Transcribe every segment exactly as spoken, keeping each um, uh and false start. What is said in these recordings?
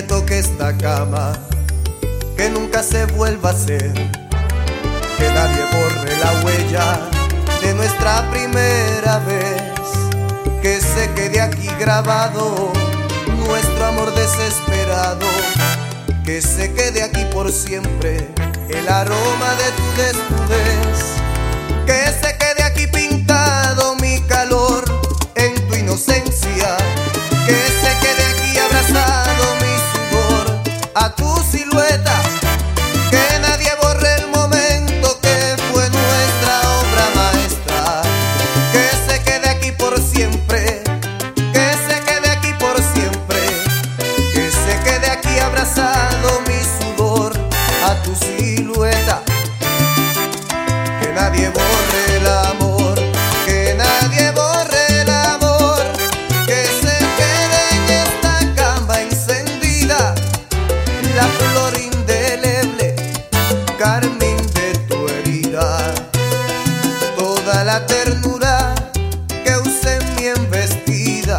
toque esta cama, que nunca se vuelva a hacer, que nadie borre la huella de nuestra primera vez, que se quede aquí grabado nuestro amor desesperado, que se quede aquí por siempre el aroma de tu desnudez, que se quede aquí pintado mi calor en tu inocencia, que se quede aquí abrazado mi sudor a tu silueta, que nadie borre el momento que fue nuestra obra maestra, que se quede aquí por siempre, que se quede aquí por siempre, que se quede aquí abrazado mi sudor a tu silueta, que nadie borre el amor, que nadie borre el amor, que se quede en esta cama encendida la flor indeleble, carmín de tu herida, toda la ternura que usé en mi embestida,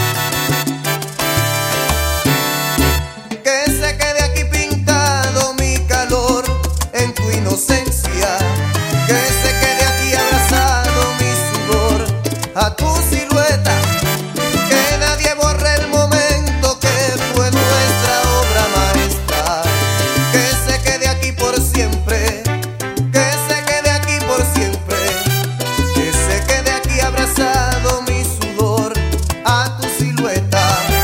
que se quede aquí pintado mi calor en tu inocencia, que se quede aquí abrazado mi sudor a tu silueta, que nadie borre el momento que fue nuestra obra maestra, que se quede aquí por siempre, que se quede aquí por siempre, que se quede aquí abrazado mi sudor a tu silueta.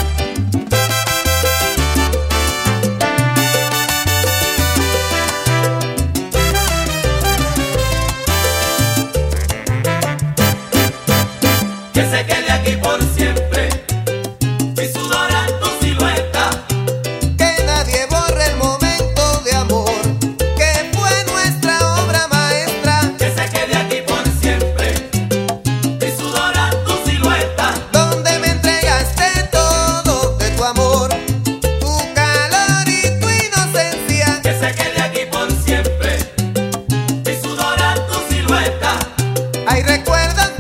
Que se quede aquí por siempre mi sudor a tu silueta, Que nadie borre el momento de amor que fue nuestra obra maestra, que se quede aquí por siempre mi sudor a tu silueta, donde me entregaste todo de tu amor, tu calor y tu inocencia. que se quede aquí por siempre mi sudor a tu silueta, Ay, recuerda